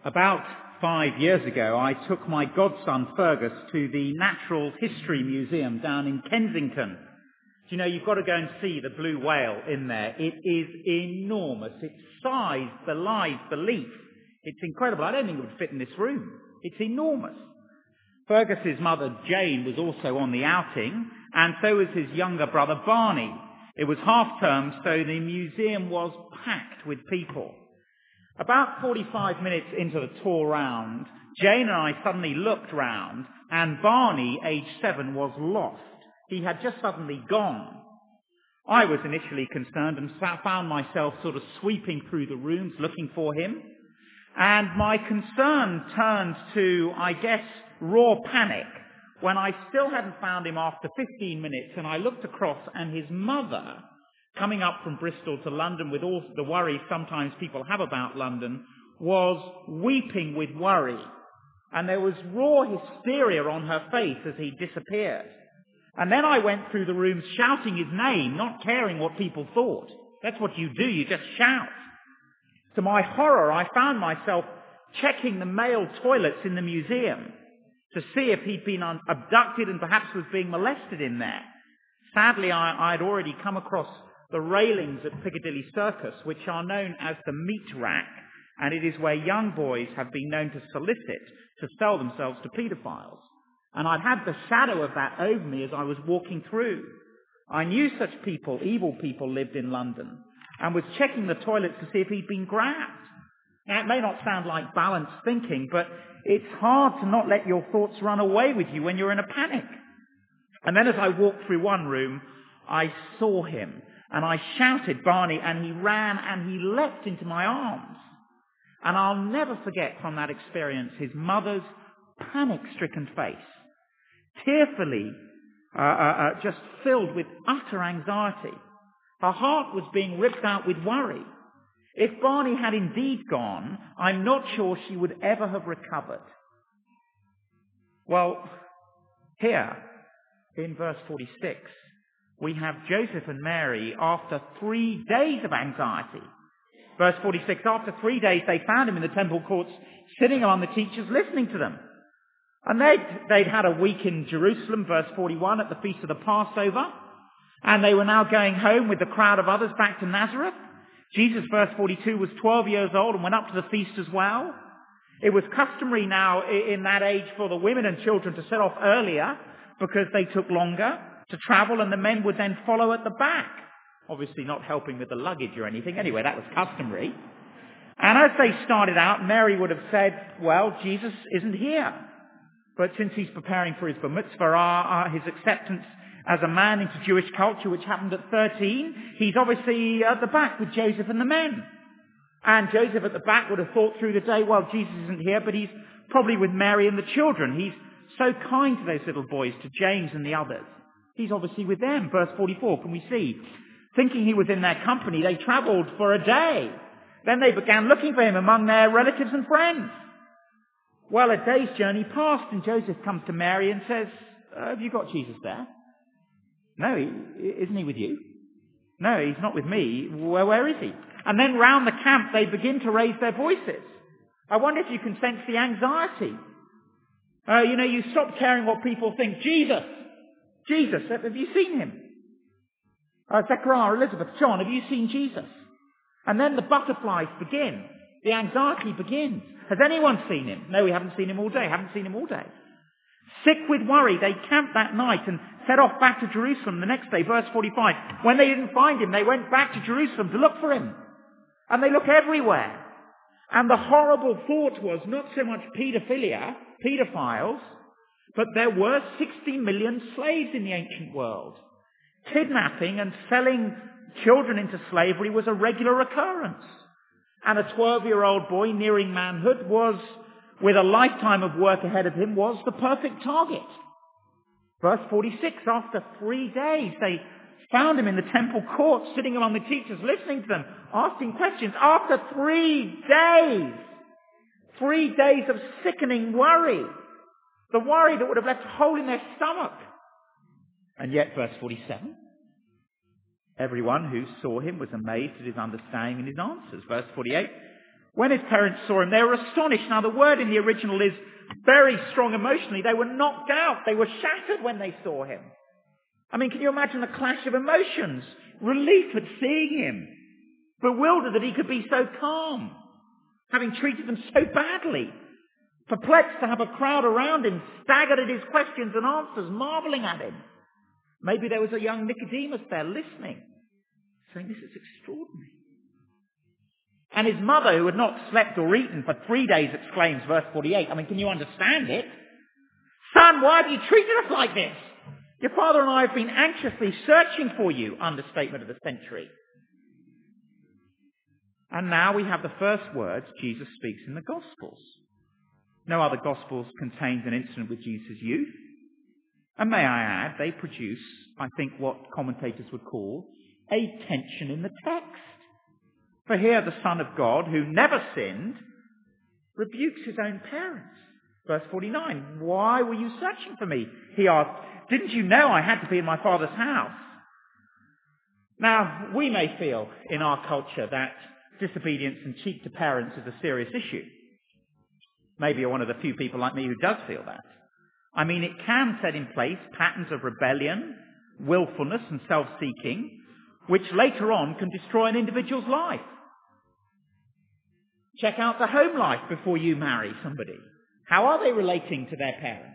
About 5 years ago, I took my godson Fergus to the Natural History Museum down in Kensington. Do you know, you've got to go and see the blue whale in there. It is enormous. Its size belies belief. It's incredible. I don't think it would fit in this room. It's enormous. Fergus's mother, Jane, was also on the outing, and so was his younger brother, Barney. It was half-term, so the museum was packed with people. About 45 minutes into the tour round, Jane and I suddenly looked round, and Barney, aged 7, was lost. He had just suddenly gone. I was initially concerned and found myself sort of sweeping through the rooms looking for him. And my concern turned to, I guess, raw panic when I still hadn't found him after 15 minutes, and I looked across, and his mother, coming up from Bristol to London with all the worry sometimes people have about London, was weeping with worry. And there was raw hysteria on her face as he disappeared. And then I went through the rooms shouting his name, not caring what people thought. That's what you do, you just shout. To my horror, I found myself checking the male toilets in the museum to see if he'd been abducted and perhaps was being molested in there. Sadly, I'd already come across the railings at Piccadilly Circus, which are known as the meat rack, and it is where young boys have been known to solicit to sell themselves to paedophiles. And I'd had the shadow of that over me as I was walking through. I knew such people, evil people, lived in London, and was checking the toilets to see if he'd been grabbed. Now, it may not sound like balanced thinking, but it's hard to not let your thoughts run away with you when you're in a panic. And then as I walked through one room, I saw him, and I shouted, Barney, and he ran and he leapt into my arms. And I'll never forget from that experience his mother's panic-stricken face, tearfully just filled with utter anxiety. Her heart was being ripped out with worry. If Barney had indeed gone, I'm not sure she would ever have recovered. Well, here, in verse 46, we have Joseph and Mary after 3 days of anxiety. Verse 46, after 3 days they found him in the temple courts, sitting among the teachers, listening to them. And they'd had a week in Jerusalem, verse 41, at the feast of the Passover. And they were now going home with the crowd of others back to Nazareth. Jesus, verse 42, was 12 years old and went up to the feast as well. It was customary now in that age for the women and children to set off earlier because they took longer to travel, and the men would then follow at the back. Obviously not helping with the luggage or anything. Anyway, that was customary. And as they started out, Mary would have said, well, Jesus isn't here. But since he's preparing for his bar mitzvah, his acceptance as a man into Jewish culture, which happened at 13, he's obviously at the back with Joseph and the men. And Joseph at the back would have thought through the day, well, Jesus isn't here, but he's probably with Mary and the children. He's so kind to those little boys, to James and the others. He's obviously with them. Verse 44, can we see? Thinking he was in their company, they travelled for a day. Then they began looking for him among their relatives and friends. Well, a day's journey passed, and Joseph comes to Mary and says, have you got Jesus there? No, isn't he with you? No, he's not with me. Well, where is he? And then round the camp they begin to raise their voices. I wonder if you can sense the anxiety. You stop caring what people think. Jesus, have you seen him? Zechariah, Elizabeth, John, have you seen Jesus? And then the butterflies begin. The anxiety begins. Has anyone seen him? No, we haven't seen him all day. Sick with worry, they camped that night and set off back to Jerusalem the next day. Verse 45. When they didn't find him, they went back to Jerusalem to look for him. And they look everywhere. And the horrible thought was not so much paedophiles, but there were 60 million slaves in the ancient world. Kidnapping and selling children into slavery was a regular occurrence. And a 12-year-old boy nearing manhood with a lifetime of work ahead of him, was the perfect target. Verse 46, after 3 days, they found him in the temple courts, sitting among the teachers, listening to them, asking questions. After 3 days, 3 days of sickening worry, the worry that would have left a hole in their stomach. And yet, verse 47, everyone who saw him was amazed at his understanding and his answers. Verse 48, When his parents saw him, they were astonished. Now, the word in the original is very strong emotionally. They were knocked out. They were shattered when they saw him. I mean, can you imagine the clash of emotions? Relief at seeing him. Bewildered that he could be so calm, having treated them so badly. Perplexed to have a crowd around him, staggered at his questions and answers, marveling at him. Maybe there was a young Nicodemus there listening, saying, this is extraordinary. And his mother, who had not slept or eaten for 3 days, exclaims, verse 48. I mean, can you understand it? Son, why have you treated us like this? Your father and I have been anxiously searching for you. Understatement of the century. And now we have the first words Jesus speaks in the Gospels. No other Gospels contains an incident with Jesus' youth. And may I add, they produce, I think, what commentators would call a tension in the text. For here the Son of God, who never sinned, rebukes his own parents. Verse 49, why were you searching for me? He asked, didn't you know I had to be in my Father's house? Now, we may feel in our culture that disobedience and cheek to parents is a serious issue. Maybe you're one of the few people like me who does feel that. I mean, it can set in place patterns of rebellion, willfulness and self-seeking, which later on can destroy an individual's life. Check out the home life before you marry somebody. How are they relating to their parents?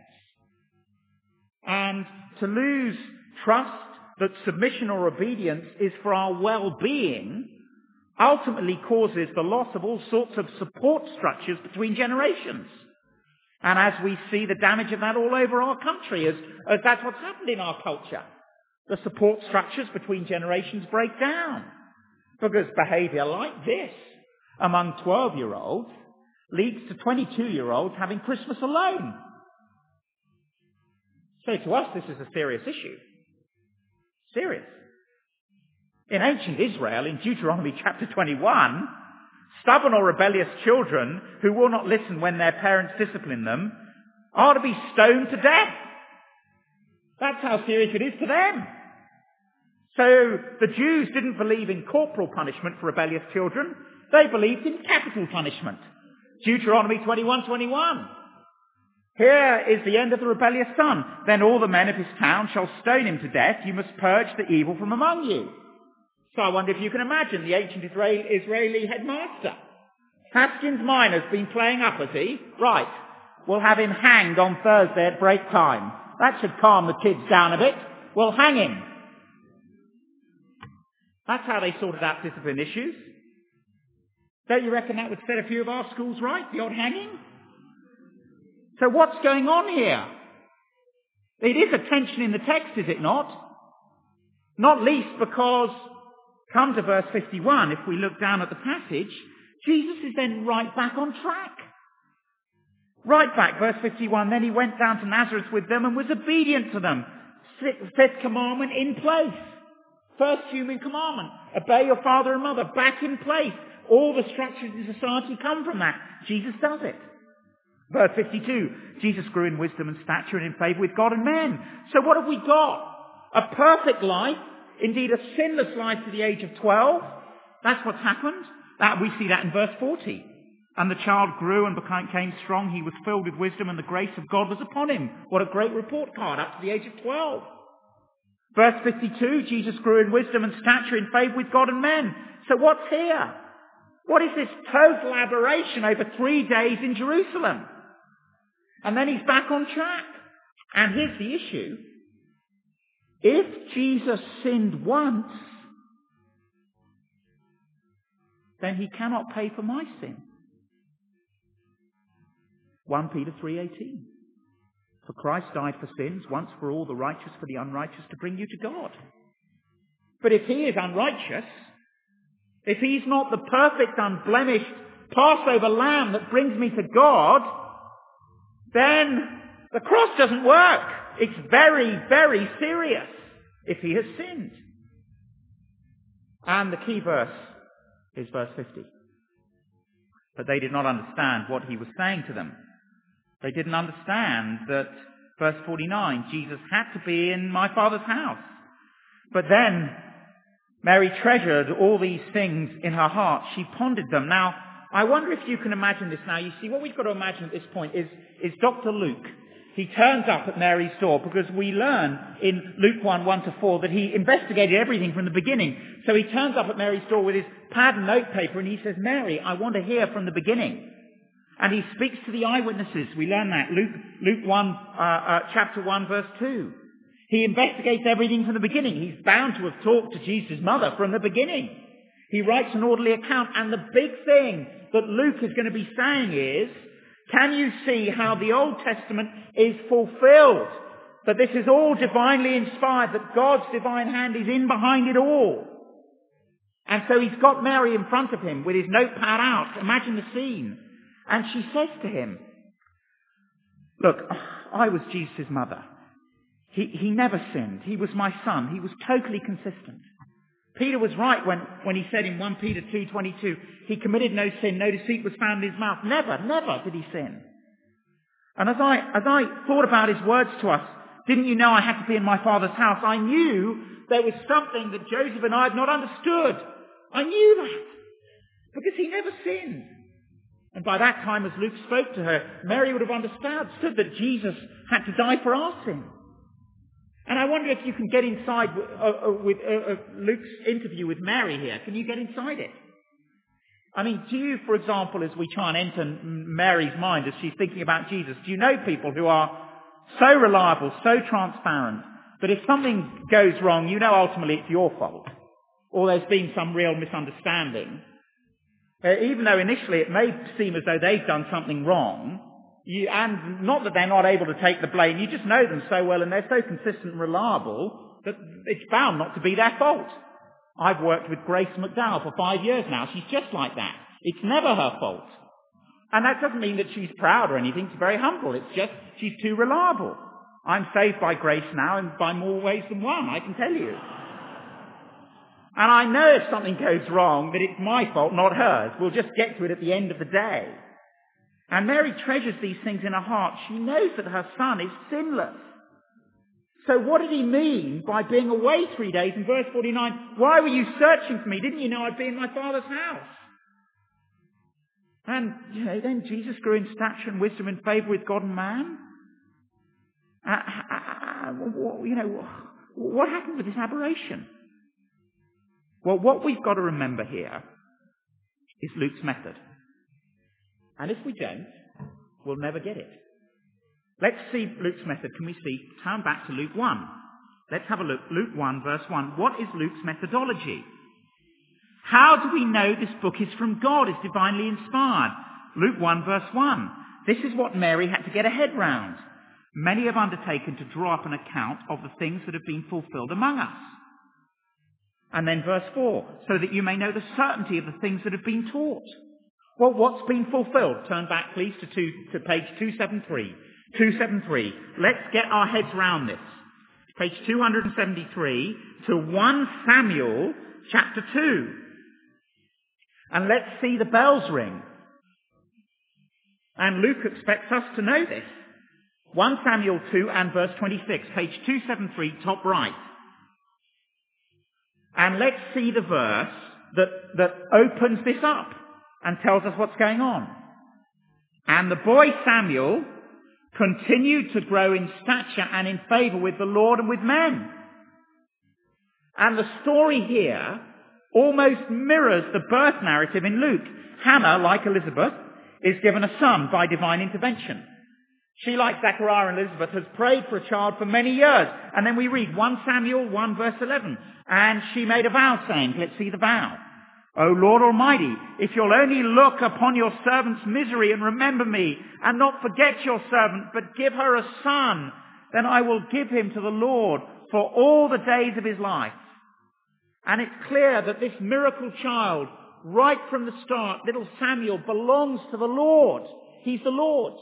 And to lose trust that submission or obedience is for our well-being ultimately causes the loss of all sorts of support structures between generations. And as we see the damage of that all over our country, as that's what's happened in our culture. The support structures between generations break down. Because behaviour like this among 12-year-olds leads to 22-year-olds having Christmas alone. So to us, this is a serious issue. Serious. In ancient Israel, in Deuteronomy chapter 21, stubborn or rebellious children who will not listen when their parents discipline them are to be stoned to death. That's how serious it is to them. So the Jews didn't believe in corporal punishment for rebellious children. They believed in capital punishment. Deuteronomy 21:21. Here is the end of the rebellious son. Then all the men of his town shall stone him to death. You must purge the evil from among you. So I wonder if you can imagine the ancient Israeli headmaster. Haskins Minor's been playing up, has he? Right. We'll have him hanged on Thursday at break time. That should calm the kids down a bit. We'll hang him. That's how they sorted out discipline issues. Don't you reckon that would set a few of our schools right, the odd hanging? So what's going on here? It is a tension in the text, is it not? Not least because, come to verse 51, if we look down at the passage, Jesus is then right back on track. Right back, verse 51, then he went down to Nazareth with them and was obedient to them. Fifth commandment in place. First human commandment, obey your father and mother, back in place. All the structures in society come from that. Jesus does it. Verse 52, Jesus grew in wisdom and stature and in favour with God and men. So what have we got? A perfect life, indeed a sinless life to the age of 12. That's what's happened. We see that in verse 40. And the child grew and became strong. He was filled with wisdom and the grace of God was upon him. What a great report card up to the age of 12. Verse 52, Jesus grew in wisdom and stature in favour with God and men. So what's here? What is this total aberration over 3 days in Jerusalem? And then he's back on track. And here's the issue. If Jesus sinned once, then he cannot pay for my sin. 1 Peter 3:18. For Christ died for sins, once for all, the righteous for the unrighteous, to bring you to God. But if he is unrighteous, if he's not the perfect, unblemished Passover lamb that brings me to God, then the cross doesn't work. It's very, very serious if he has sinned. And the key verse is verse 50. But they did not understand what he was saying to them. They didn't understand that, verse 49, Jesus had to be in my Father's house. But then Mary treasured all these things in her heart. She pondered them. Now, I wonder if you can imagine this now. You see, what we've got to imagine at this point is Dr. Luke. He turns up at Mary's door because we learn in Luke 1:1-4 that he investigated everything from the beginning. So he turns up at Mary's door with his pad and notepaper and he says, Mary, I want to hear from the beginning. And he speaks to the eyewitnesses. We learn that. Luke 1, chapter 1, verse 2. He investigates everything from the beginning. He's bound to have talked to Jesus' mother from the beginning. He writes an orderly account. And the big thing that Luke is going to be saying is, can you see how the Old Testament is fulfilled? That this is all divinely inspired, that God's divine hand is in behind it all. And so he's got Mary in front of him with his notepad out. Imagine the scene. And she says to him, look, I was Jesus' mother. He never sinned. He was my son. He was totally consistent. Peter was right when he said in 1 Peter 2:22, he committed no sin, no deceit was found in his mouth. Never did he sin. And as I thought about his words to us, didn't you know I had to be in my Father's house? I knew there was something that Joseph and I had not understood. I knew that. Because he never sinned. And by that time, as Luke spoke to her, Mary would have understood that Jesus had to die for our sin. And I wonder if you can get inside with Luke's interview with Mary here. Can you get inside it? I mean, do you, for example, as we try and enter Mary's mind as she's thinking about Jesus, do you know people who are so reliable, so transparent, that if something goes wrong, you know ultimately it's your fault, or there's been some real misunderstanding? Even though initially it may seem as though they've done something wrong, and not that they're not able to take the blame, you just know them so well and they're so consistent and reliable that it's bound not to be their fault. I've worked with Grace McDowell for 5 years now. She's just like that. It's never her fault. And that doesn't mean that she's proud or anything. She's very humble. It's just she's too reliable. I'm saved by grace now and by more ways than one, I can tell you. And I know if something goes wrong that it's my fault, not hers. We'll just get to it at the end of the day. And Mary treasures these things in her heart. She knows that her son is sinless. So what did he mean by being away 3 days? In verse 49, why were you searching for me? Didn't you know I'd be in my Father's house? And, then Jesus grew in stature and wisdom and favour with God and man. What happened with this aberration? Well, what we've got to remember here is Luke's method. And if we don't, we'll never get it. Let's see Luke's method. Can we see? Turn back to Luke 1. Let's have a look. Luke 1, verse 1. What is Luke's methodology? How do we know this book is from God, is divinely inspired? Luke 1, verse 1. This is what Mary had to get her head round. Many have undertaken to draw up an account of the things that have been fulfilled among us. And then verse 4, so that you may know the certainty of the things that have been taught. Well, what's been fulfilled? Turn back, please, to page 273. 273. Let's get our heads round this. Page 273 to 1 Samuel chapter 2. And let's see the bells ring. And Luke expects us to know this. 1 Samuel 2 and verse 26. Page 273, top right. And let's see the verse that opens this up and tells us what's going on. And the boy Samuel continued to grow in stature and in favour with the Lord and with men. And the story here almost mirrors the birth narrative in Luke. Hannah, like Elizabeth, is given a son by divine intervention. She, like Zechariah and Elizabeth, has prayed for a child for many years. And then we read 1 Samuel 1 verse 11. And she made a vow saying, let's see the vow. O Lord Almighty, if you'll only look upon your servant's misery and remember me, and not forget your servant, but give her a son, then I will give him to the Lord for all the days of his life. And it's clear that this miracle child, right from the start, little Samuel, belongs to the Lord. He's the Lord's.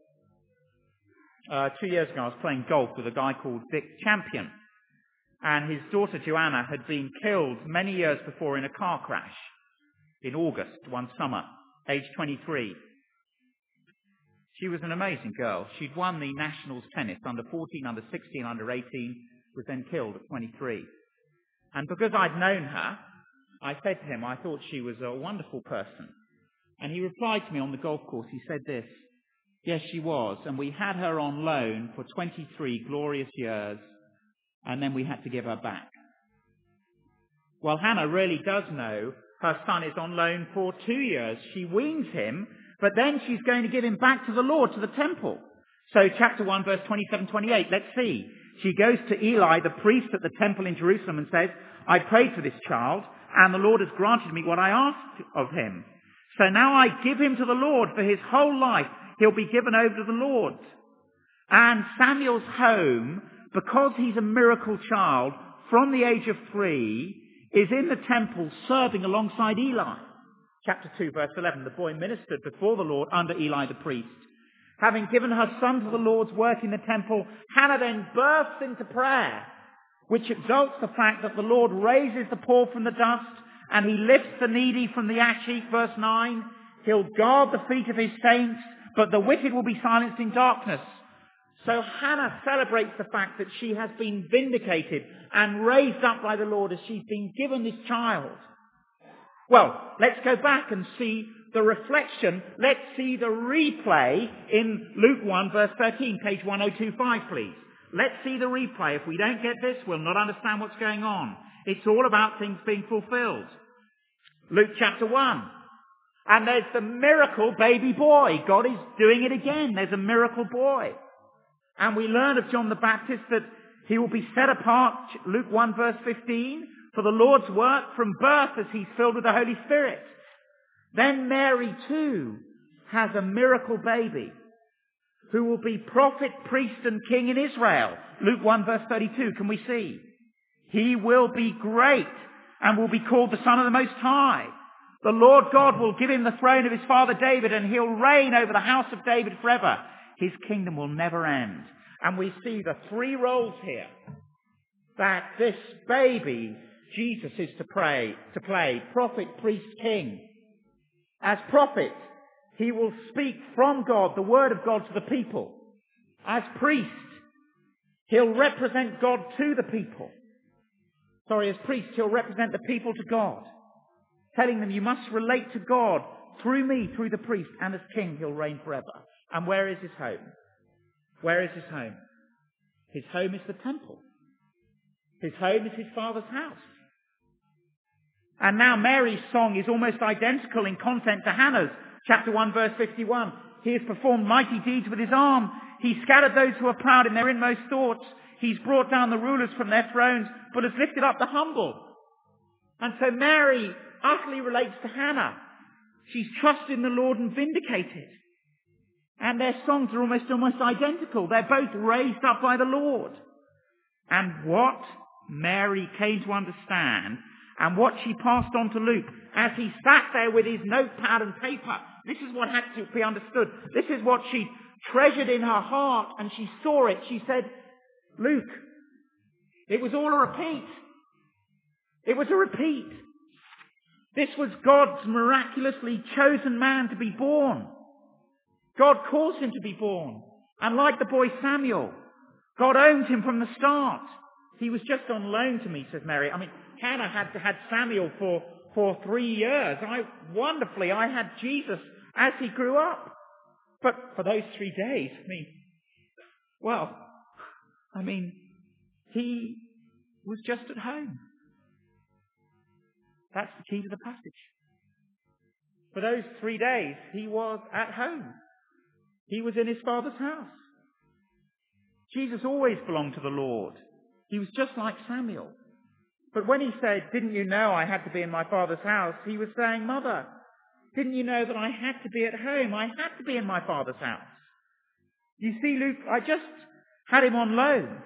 2 years ago, I was playing golf with a guy called Dick Champion. And his daughter Joanna had been killed many years before in a car crash in August, one summer, age 23. She was an amazing girl. She'd won the Nationals tennis under 14, under 16, under 18, was then killed at 23. And because I'd known her, I said to him, I thought she was a wonderful person. And he replied to me on the golf course. He said this, "Yes, she was. And we had her on loan for 23 glorious years. And then we had to give her back." Well, Hannah really does know her son is on loan for 2 years. She weans him, but then she's going to give him back to the Lord, to the temple. So chapter 1, verse 27-28, let's see. She goes to Eli, the priest at the temple in Jerusalem, and says, "I prayed for this child, and the Lord has granted me what I asked of him. So now I give him to the Lord. For his whole life he'll be given over to the Lord." And Samuel's home, because he's a miracle child from the age of 3, is in the temple serving alongside Eli. Chapter 2, verse 11, the boy ministered before the Lord under Eli the priest. Having given her son to the Lord's work in the temple, Hannah then bursts into prayer, which exalts the fact that the Lord raises the poor from the dust and he lifts the needy from the ash heap, verse 9. He'll guard the feet of his saints, but the wicked will be silenced in darkness. So Hannah celebrates the fact that she has been vindicated and raised up by the Lord as she's been given this child. Well, let's go back and see the reflection. Let's see the replay in Luke 1 verse 13, page 1025, please. Let's see the replay. If we don't get this, we'll not understand what's going on. It's all about things being fulfilled. Luke chapter 1. And there's the miracle baby boy. God is doing it again. There's a miracle boy. And we learn of John the Baptist that he will be set apart, Luke 1 verse 15, for the Lord's work from birth as he's filled with the Holy Spirit. Then Mary too has a miracle baby who will be prophet, priest and king in Israel. Luke 1 verse 32, can we see? He will be great and will be called the Son of the Most High. The Lord God will give him the throne of his father David, and he'll reign over the house of David forever. His kingdom will never end. And we see the 3 roles here that this baby Jesus is to play: prophet, priest, king. As prophet, he will speak from God, the word of God, to the people. As priest, he'll represent God to the people. As priest, he'll represent the people to God, telling them you must relate to God through me, through the priest. And as king, he'll reign forever. And where is his home? Where is his home? His home is the temple. His home is his father's house. And now Mary's song is almost identical in content to Hannah's. Chapter 1 verse 51. He has performed mighty deeds with his arm. He scattered those who are proud in their inmost thoughts. He's brought down the rulers from their thrones, but has lifted up the humble. And so Mary utterly relates to Hannah. She's trusted in the Lord and vindicated. And their songs are almost identical. They're both raised up by the Lord. And what Mary came to understand, and what she passed on to Luke, as he sat there with his notepad and paper, this is what had to be understood. This is what she treasured in her heart, and she saw it. She said, "Luke, it was all a repeat. It was a repeat. This was God's miraculously chosen man to be born. God caused him to be born. And like the boy Samuel, God owned him from the start. He was just on loan to me," says Mary. I mean, Hannah had Samuel for 3 years. I had Jesus as he grew up. But for those 3 days, he was just at home. That's the key to the passage. For those 3 days, he was at home. He was in his father's house. Jesus always belonged to the Lord. He was just like Samuel. But when he said, "Didn't you know I had to be in my father's house?" he was saying, "Mother, didn't you know that I had to be at home? I had to be in my father's house. You see, Luke, I just had him on loan."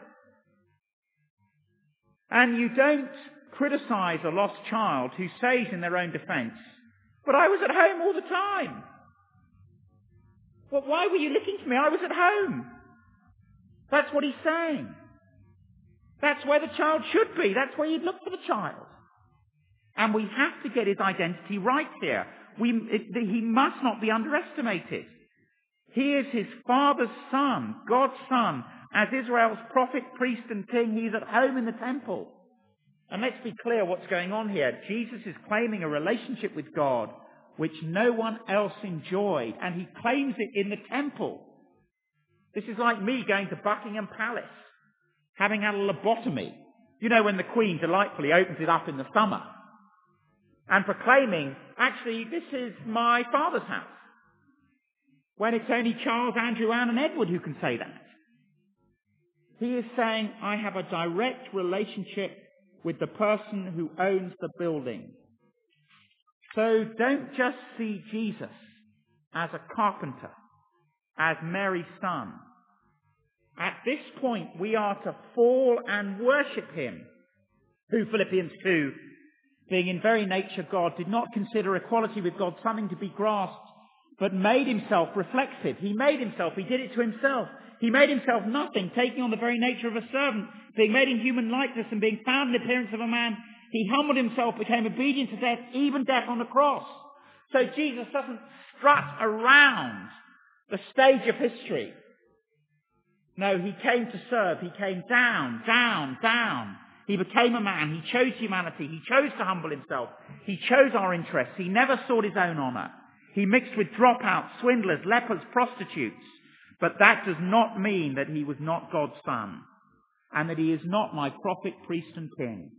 And you don't criticize a lost child who says in their own defense, "But I was at home all the time. Well, why were you looking for me? I was at home." That's what he's saying. That's where the child should be. That's where you'd look for the child. And we have to get his identity right here. He must not be underestimated. He is his father's son, God's son. As Israel's prophet, priest and king, he's at home in the temple. And let's be clear what's going on here. Jesus is claiming a relationship with God which no one else enjoyed, and he claims it in the temple. This is like me going to Buckingham Palace, having had a lobotomy. You know, when the Queen delightfully opens it up in the summer, and proclaiming, actually, this is my father's house. When it's only Charles, Andrew, Anne and Edward who can say that. He is saying, I have a direct relationship with the person who owns the building. So don't just see Jesus as a carpenter, as Mary's son. At this point, we are to fall and worship him, who, Philippians 2, being in very nature God, did not consider equality with God something to be grasped, but made himself reflexive. He made himself, he did it to himself. He made himself nothing, taking on the very nature of a servant, being made in human likeness and being found in the appearance of a man. He humbled himself, became obedient to death, even death on the cross. So Jesus doesn't strut around the stage of history. No, he came to serve. He came down, down, down. He became a man. He chose humanity. He chose to humble himself. He chose our interests. He never sought his own honour. He mixed with dropouts, swindlers, lepers, prostitutes. But that does not mean that he was not God's son, and that he is not my prophet, priest and king,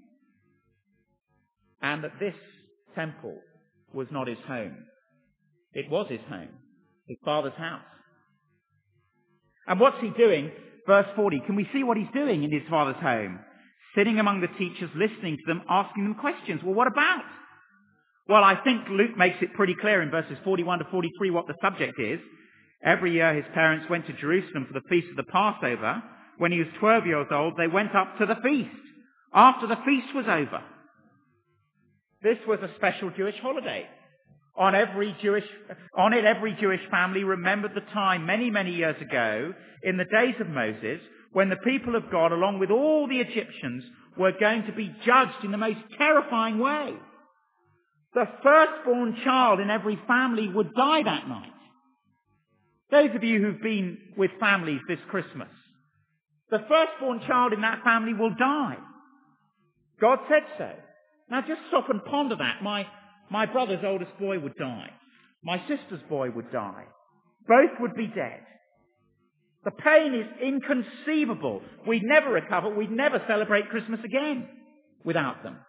and that this temple was not his home. It was his home, his father's house. And what's he doing? Verse 40, can we see what he's doing in his father's home? Sitting among the teachers, listening to them, asking them questions. Well, what about? Well, I think Luke makes it pretty clear in verses 41 to 43 what the subject is. Every year his parents went to Jerusalem for the feast of the Passover. When he was 12 years old, they went up to the feast. After the feast was over. This was a special Jewish holiday. On it, every Jewish family remembered the time many, many years ago, in the days of Moses, when the people of God, along with all the Egyptians, were going to be judged in the most terrifying way. The firstborn child in every family would die that night. Those of you who've been with families this Christmas, the firstborn child in that family will die. God said so. Now just stop and ponder that. My brother's oldest boy would die. My sister's boy would die. Both would be dead. The pain is inconceivable. We'd never recover. We'd never celebrate Christmas again without them.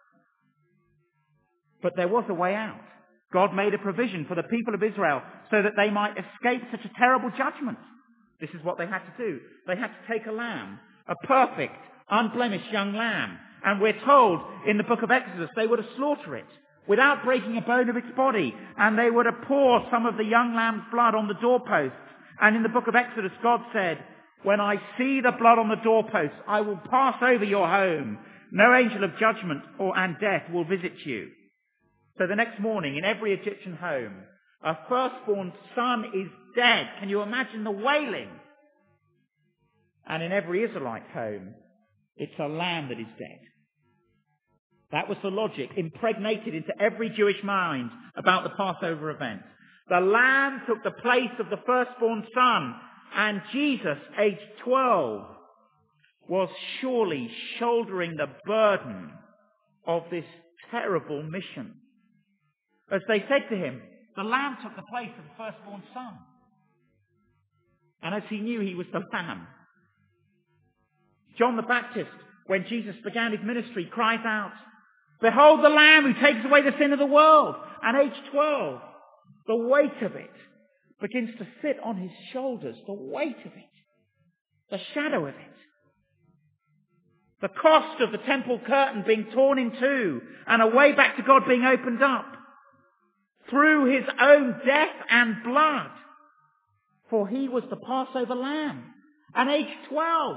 But there was a way out. God made a provision for the people of Israel so that they might escape such a terrible judgment. This is what they had to do. They had to take a lamb, a perfect, unblemished young lamb. And we're told in the book of Exodus they were to slaughter it without breaking a bone of its body. And they were to pour some of the young lamb's blood on the doorposts. And in the book of Exodus, God said, when I see the blood on the doorposts, I will pass over your home. No angel of judgment and death will visit you. So the next morning, in every Egyptian home, a firstborn son is dead. Can you imagine the wailing? And in every Israelite home, it's a lamb that is dead. That was the logic impregnated into every Jewish mind about the Passover event. The lamb took the place of the firstborn son, and Jesus, aged 12, was surely shouldering the burden of this terrible mission. As they said to him, the lamb took the place of the firstborn son. And as he knew he was the lamb, John the Baptist, when Jesus began his ministry, cries out, behold the lamb who takes away the sin of the world. And age 12, the weight of it begins to sit on his shoulders, the weight of it, the shadow of it. The cost of the temple curtain being torn in two and a way back to God being opened up through his own death and blood. For he was the Passover lamb. And age 12,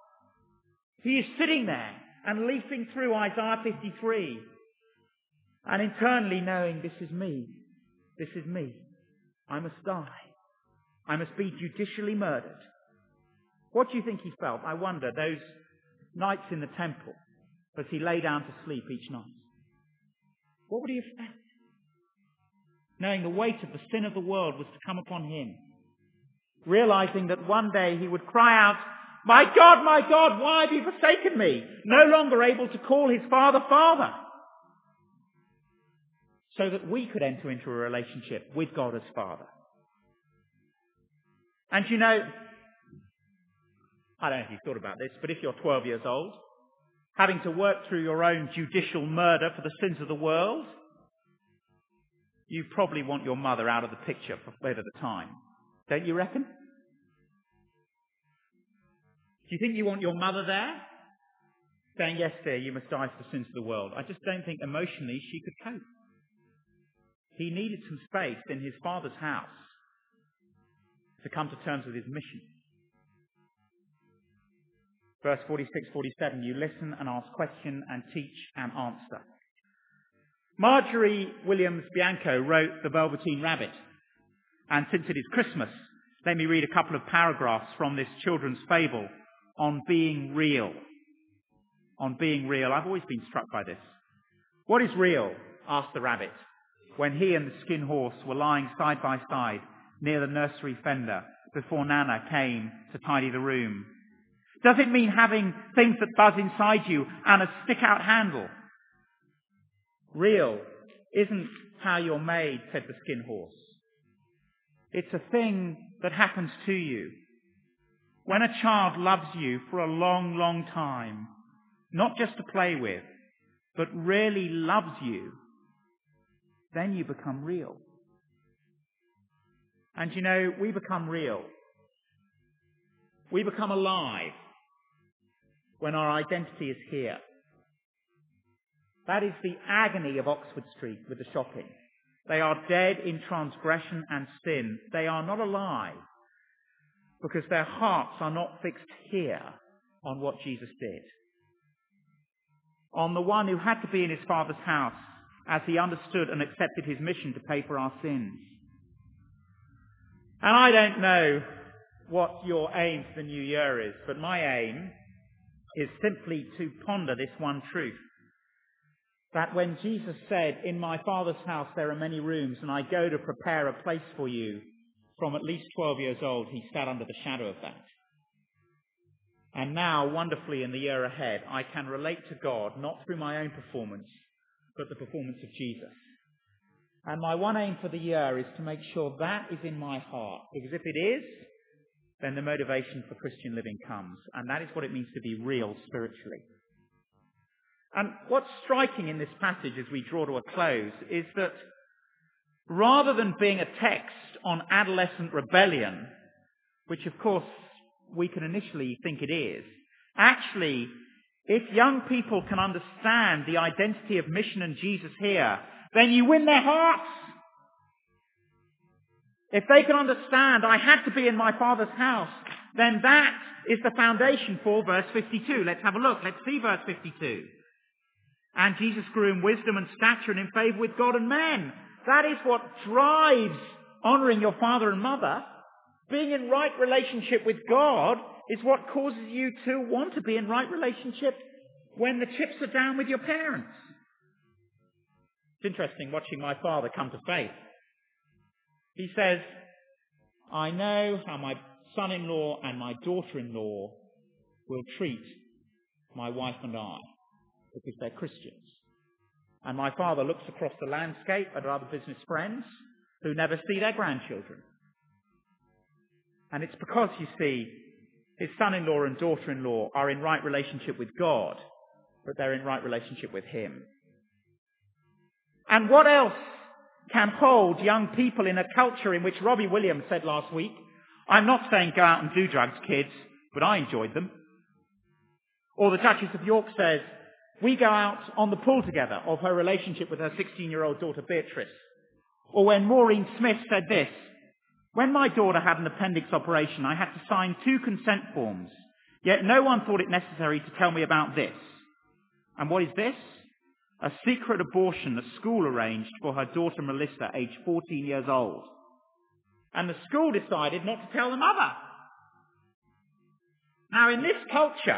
he is sitting there and leafing through Isaiah 53 and internally knowing, this is me. This is me. I must die. I must be judicially murdered. What do you think he felt? I wonder, those nights in the temple as he lay down to sleep each night. What would he have felt? Knowing the weight of the sin of the world was to come upon him. Realizing that one day he would cry out, my God, why have you forsaken me? No longer able to call his Father, Father. so that we could enter into a relationship with God as Father. And you know, I don't know if you've thought about this, but if you're 12 years old, having to work through your own judicial murder for the sins of the world, you probably want your mother out of the picture for a bit of the time. Don't you reckon? Do you think you want your mother there? Saying, yes, dear, you must die for the sins of the world. I just don't think emotionally she could cope. He needed some space in his Father's house to come to terms with his mission. Verse 46, 47, you listen and ask question and teach and answer. Marjorie Williams Bianco wrote The Velveteen Rabbit. And since it is Christmas, let me read a couple of paragraphs from this children's fable on being real. On being real. I've always been struck by this. What is real? Asked the rabbit, when he and the skin horse were lying side by side near the nursery fender before Nana came to tidy the room. Does it mean having things that buzz inside you and a stick-out handle? Real isn't how you're made, said the skin horse. It's a thing that happens to you. When a child loves you for a long, long time, not just to play with, but really loves you, then you become real. And you know, we become real. We become alive when our identity is here. That is the agony of Oxford Street with the shopping. They are dead in transgression and sin. They are not alive because their hearts are not fixed here on what Jesus did. On the one who had to be in his Father's house as he understood and accepted his mission to pay for our sins. And I don't know what your aim for the new year is, but my aim is simply to ponder this one truth. That when Jesus said, in my Father's house there are many rooms and I go to prepare a place for you, from at least 12 years old he sat under the shadow of that. And now, wonderfully in the year ahead, I can relate to God not through my own performance, but the performance of Jesus. And my one aim for the year is to make sure that is in my heart. Because if it is, then the motivation for Christian living comes. And that is what it means to be real spiritually. And what's striking in this passage as we draw to a close is that rather than being a text on adolescent rebellion, which of course we can initially think it is, actually, if young people can understand the identity of mission and Jesus here, then you win their hearts. If they can understand, I had to be in my Father's house, then that is the foundation for verse 52. Let's have a look. Let's see verse 52. And Jesus grew in wisdom and stature and in favour with God and men. That is what drives honouring your father and mother. Being in right relationship with God is what causes you to want to be in right relationship when the chips are down with your parents. It's interesting watching my father come to faith. He says, I know how my son-in-law and my daughter-in-law will treat my wife and I, because they're Christians. And my father looks across the landscape at other business friends who never see their grandchildren. And it's because, you see, his son-in-law and daughter-in-law are in right relationship with God, but they're in right relationship with him. And what else can hold young people in a culture in which Robbie Williams said last week, I'm not saying go out and do drugs, kids, but I enjoyed them. Or the Duchess of York says, we go out on the pull together of her relationship with her 16-year-old daughter Beatrice. Or when Maureen Smith said this, when my daughter had an appendix operation, I had to sign 2 consent forms, yet no one thought it necessary to tell me about this. And what is this? A secret abortion the school arranged for her daughter Melissa, aged 14 years old. And the school decided not to tell the mother. Now in this culture,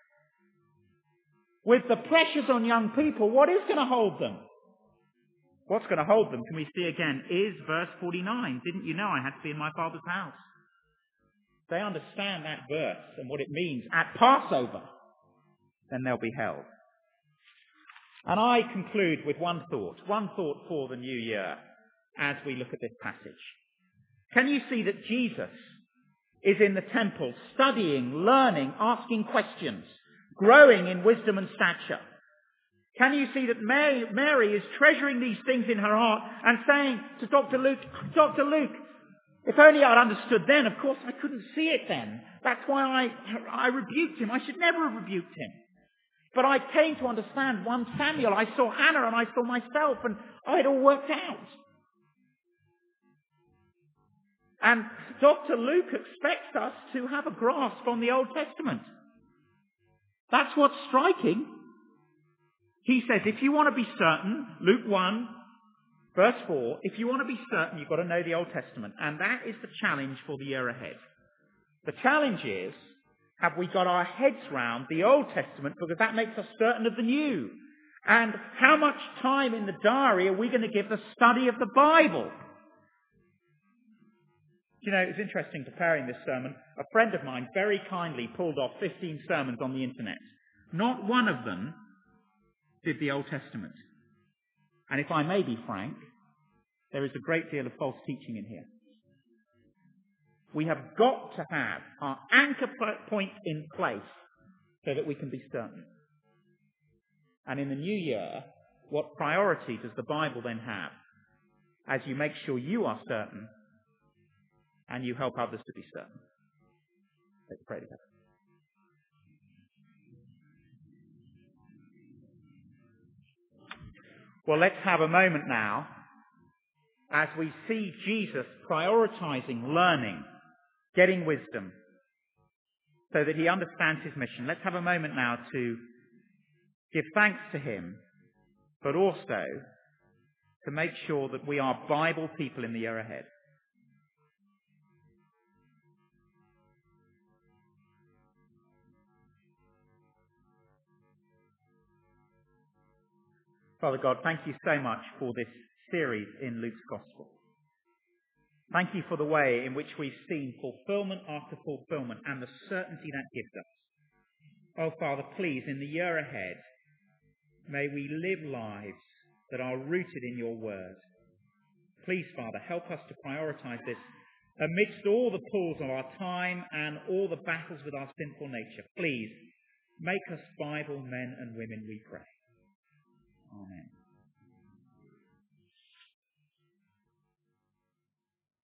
with the pressures on young people, what is going to hold them? What's going to hold them, can we see again, is verse 49. Didn't you know I had to be in my Father's house? They understand that verse and what it means at Passover, then they'll be held. And I conclude with one thought for the new year as we look at this passage. Can you see that Jesus is in the temple, studying, learning, asking questions, growing in wisdom and stature? Can you see that Mary is treasuring these things in her heart and saying to Dr. Luke, if only I'd understood then. Of course, I couldn't see it then. That's why I rebuked him. I should never have rebuked him. But I came to understand 1 Samuel. I saw Hannah and I saw myself, and it all worked out. And Dr. Luke expects us to have a grasp on the Old Testament. That's what's striking. He says, if you want to be certain, Luke 1, verse 4, if you want to be certain, you've got to know the Old Testament. And that is the challenge for the year ahead. The challenge is, have we got our heads round the Old Testament, because that makes us certain of the New? And how much time in the diary are we going to give the study of the Bible? You know, it was interesting preparing this sermon. A friend of mine very kindly pulled off 15 sermons on the internet. Not one of them did the Old Testament. And if I may be frank, there is a great deal of false teaching in here. We have got to have our anchor point in place so that we can be certain. And in the new year, what priority does the Bible then have as you make sure you are certain and you help others to be certain? Let's pray together. Well, let's have a moment now as we see Jesus prioritizing learning, getting wisdom, so that he understands his mission. Let's have a moment now to give thanks to him, but also to make sure that we are Bible people in the year ahead. Father God, thank you so much for this series in Luke's Gospel. Thank you for the way in which we've seen fulfillment after fulfillment and the certainty that gives us. Oh, Father, please, in the year ahead, may we live lives that are rooted in your word. Please, Father, help us to prioritize this amidst all the pulls of our time and all the battles with our sinful nature. Please, make us Bible men and women, we pray. Amen.